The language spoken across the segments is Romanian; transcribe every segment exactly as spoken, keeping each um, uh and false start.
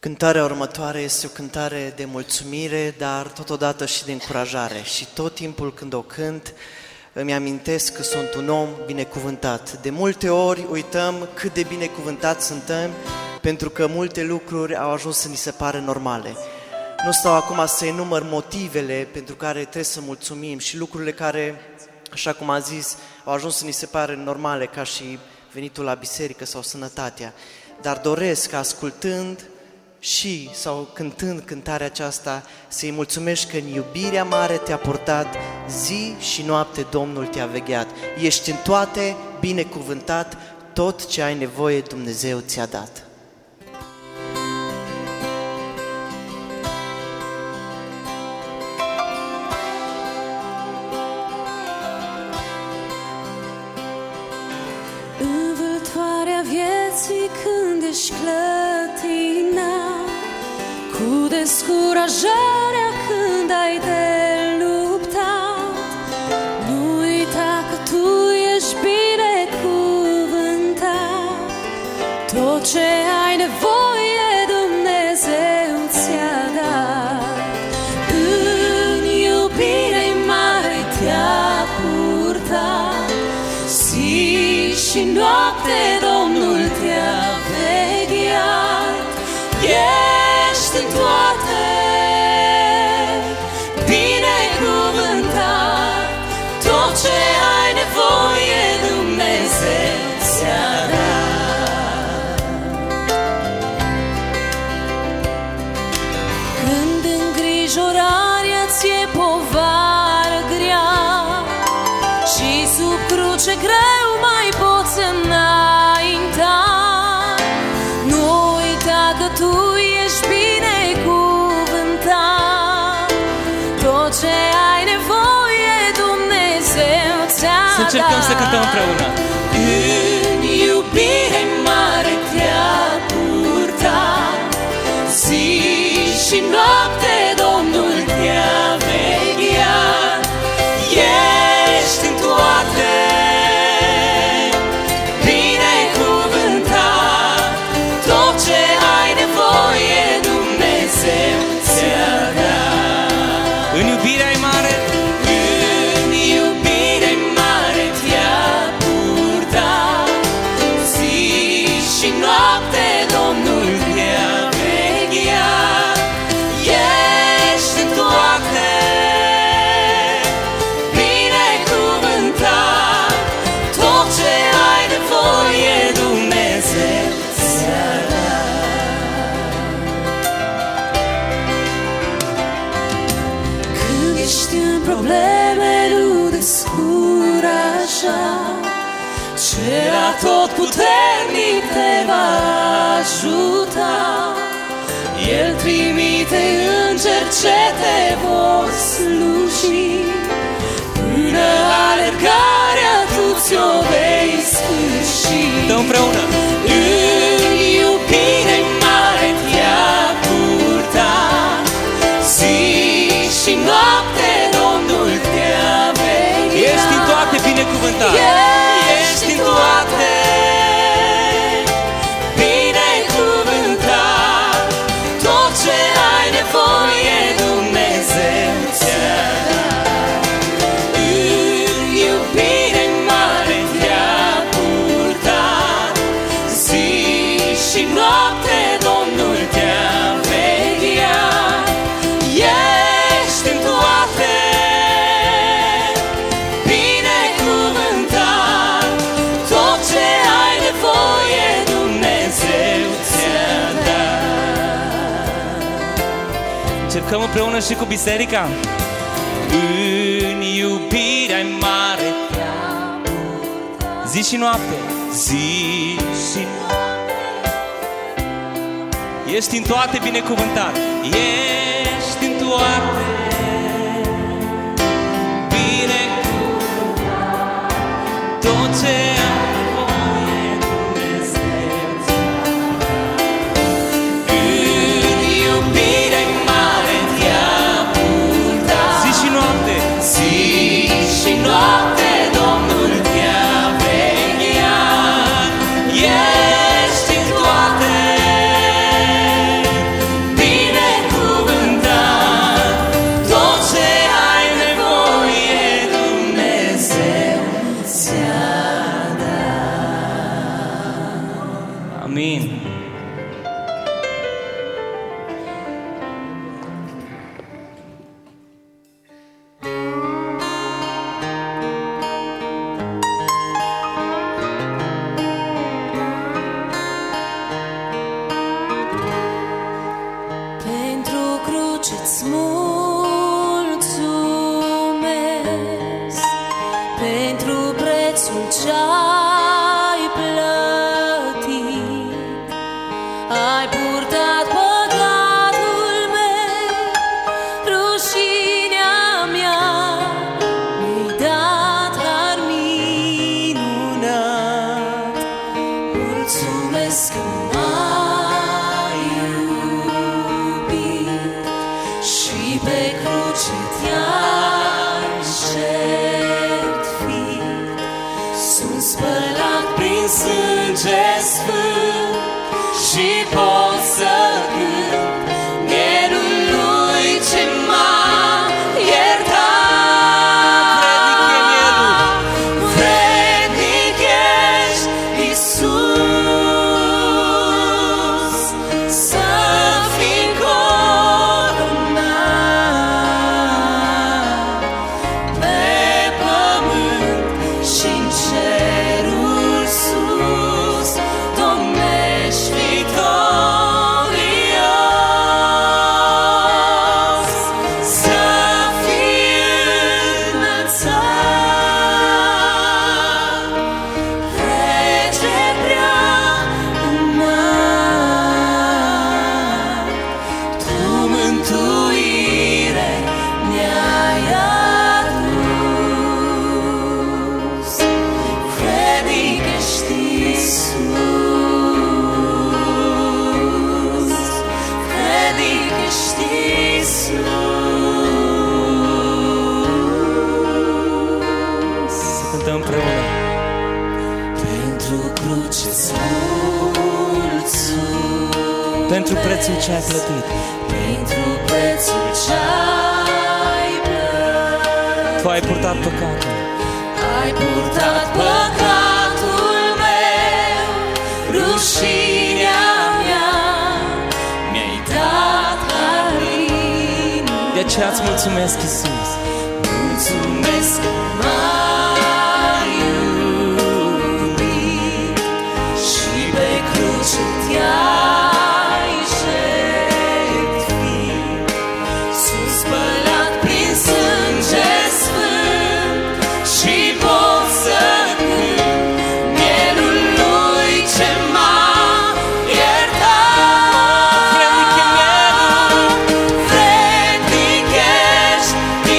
Cântarea următoare este o cântare de mulțumire, dar totodată și de încurajare. Și tot timpul când o cânt, îmi amintesc că sunt un om binecuvântat. De multe ori uităm cât de binecuvântat suntem, pentru că multe lucruri au ajuns să ni se pare normale. Nu stau acum să enumăr motivele pentru care trebuie să mulțumim și lucrurile care, așa cum am zis, au ajuns să ni se pare normale, ca și venitul la biserică sau sănătatea. Dar doresc, ascultând și sau cântând cântarea aceasta, să-i mulțumești că în iubirea mare te-a purtat, zi și noapte Domnul te-a vegheat. Ești în toate binecuvântat, tot ce ai nevoie Dumnezeu ți-a dat. Învâltoarea vieții când ești clătina, cu descurajarea când ai de luptat, nu uita că tu ești binecuvântat. Tot ce ai nevoie Dumnezeu ți-a dat. În iubire mare te-a purtat, zi și noapte Domnul te-a vegheat. Ești în toate binecuvântat, tot ce ai nevoie Dumnezeu ți-a dat. Când îngrijorarea ți-e povară grea și sub cruce greu mai poți înainta, nu uita că tu ești binecuvântat. Tot ce ai nevoie Dumnezeu ți-a dat. Să încercăm să cântăm împreună. În iubire mare te-a purtat, zi și noapte Domnul te-a vegheat. Ești în toate binecuvântat, tot ce ai nevoie Dumnezeu ți-a dat. În iubirea-i mare, În iubire mare te-a purtat, zi și noapte Domnul te-a vegheat. Ești în toate binecuvântat, tot ce ai nevoie Dumnezeu ți-a dat. Când ești în probleme, nu descuraja, cel atotputernic te va ajuta. El trimite îngeri ce te vor sluji, până alergarea tu ți-o vei sfârși. dăm împreună. În iubire mare te-a purtat, zi și noapte Domnul te-a vegheat. Ești în toate binecuvântat. Ești în toate binecuvântat, tot ce ai nevoie Dumnezeu ți-a dat. În iubire mare te-a purtat, zi și noapte Domnul te-a vegheat. Ești în toate binecuvântat, tot ce ai nevoie Dumnezeu ți-a dat. Încercăm împreună și cu biserica. În iubirea-i mare, zi și noapte, zi și noapte, ești în toate binecuvântat. Ești în toate binecuvântat, tot ce ai nevoie Dumnezeu ți-a dat. În iubire mare te-a purtat, Zi și noapte, zi și noapte Domnul te-a vegheat. Ești în toate cruce-ți mulțumesc pentru prețul ce-ai plătit. Ai purtat păcatul meu, rușinea mea, mi-ai dat har minunat. Mulțumesc că m-ai iubit și pe cruce te-ai jertfit. Sunt spălat prin sânge sfânt și pot să cânt mielul lui ce m-a iertat. Vrednic ești, Iisus, să fii coronat pe pământ și-n cerul sus. Domnești victorios, să fii înălțat, Rege prea înalt. Tu mântuire ne-ai adus. Vrednic ești, Iisus, vrednic ești, Iisus. Să cântăm împreună. Pentru cruce-ți mulțumesc, Pentru prețul ce ai plătit. pentru prețul ce-ai plătit. Tu ai purtat păcatul. Ai purtat păcatul meu, rușinea mea, mi-ai dat har minunat. De aceea îți mulțumesc, Iisus. Mulțumesc că m-ai iubit și pe cruce te-ai jertfit. Sunt spălat prin sânge sfânt și pot să cânt mielul lui ce m-a iertat. Vrednic e mielul. Vrednic ești,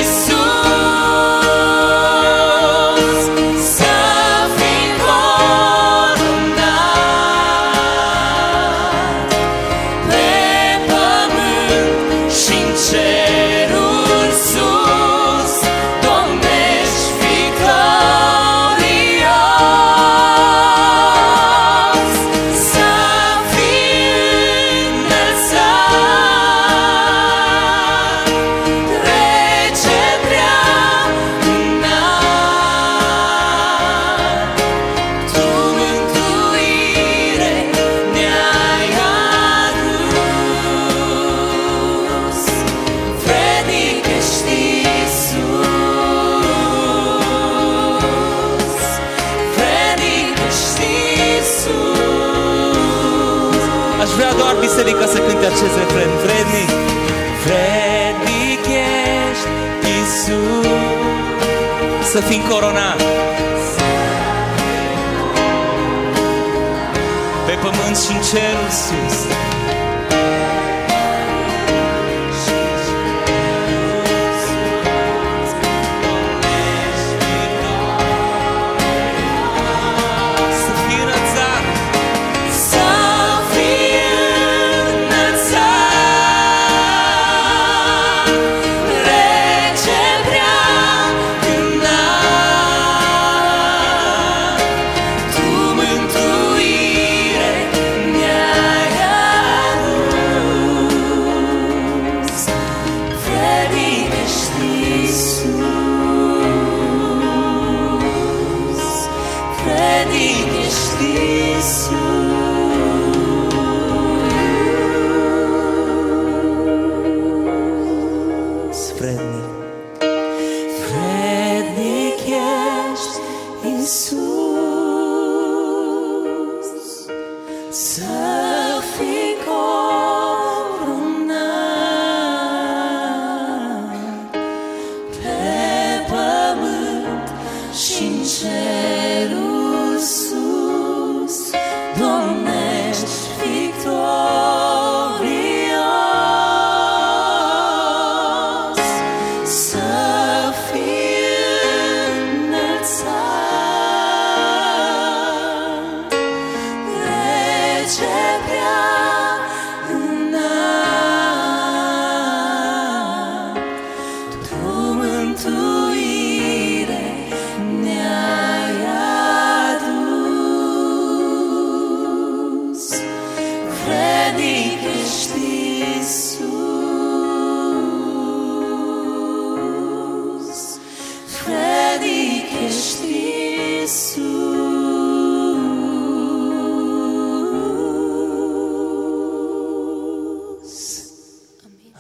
Iisus, să fii coronat pe pământ și-n cerul sus. Domnești victorios, să fii înălțat, Rege prea înalt. Tu mântuire ne-ai adus. Vrednic ești, Iisus, vrednic ești, Iisus. Aș vrea doar biserica să cânte acest refren. Vrednic. Vrednic ești, Iisus, să fii coronat pe pământ și în cerul sus. Să fii înălțat. Să fii înălțat, Rege prea înalt. Tu mântuire ne-ai adus. Vrednic ești, Iisus, vrednic ești, Iisus. Vrednic. Vrednic ești, Iisus, să fii coronat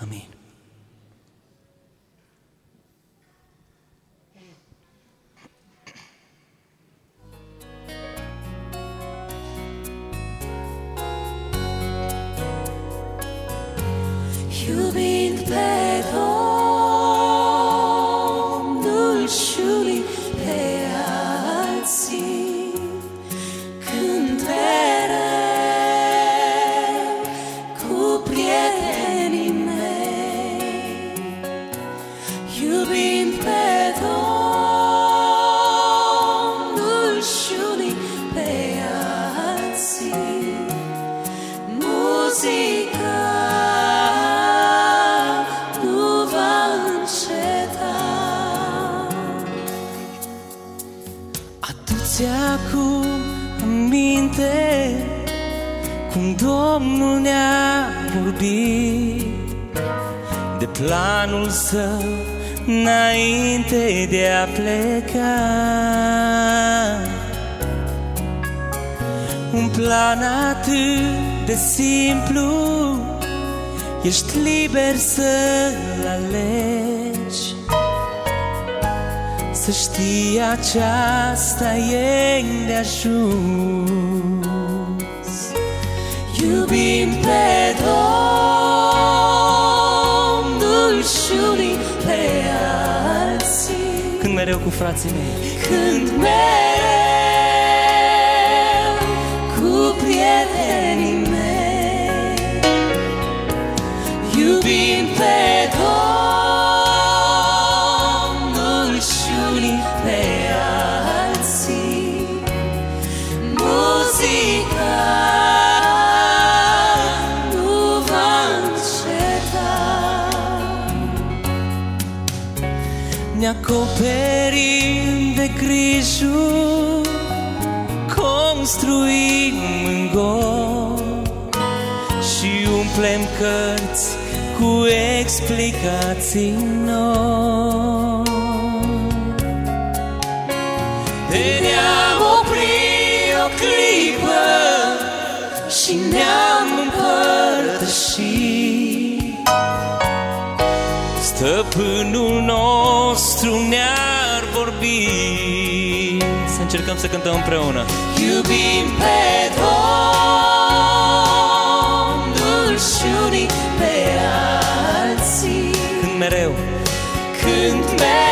Amin. Iubind pe Domnul și pe alții, cânt mereu cu prietenii mei. Iubind pe Domnul și pe alții, muzica Adu-ți acum aminte cum Domnul ne-a vorbit de planul Său înainte de a pleca. Un plan atât de simplu, ești liber să-l alegi. Să știi, aceasta e de ajuns. Iubim pe Domnul și pe alții, Cânt mereu cu frații mei, cânt mereu cu prietenii mei. Iubim pe Domnul și pe alții, muzica nu va înceta. ne acoperim de grijuri, construim în gol și umplem cărți cu explicații noi. Ne-am oprit o clipă și ne-am împărtășit. Stăpânul nostru ne-ar vorbi. Să încercăm să cântăm împreună. Iubim pe Domnul și unii pe alții. Cânt mereu, Cânt mereu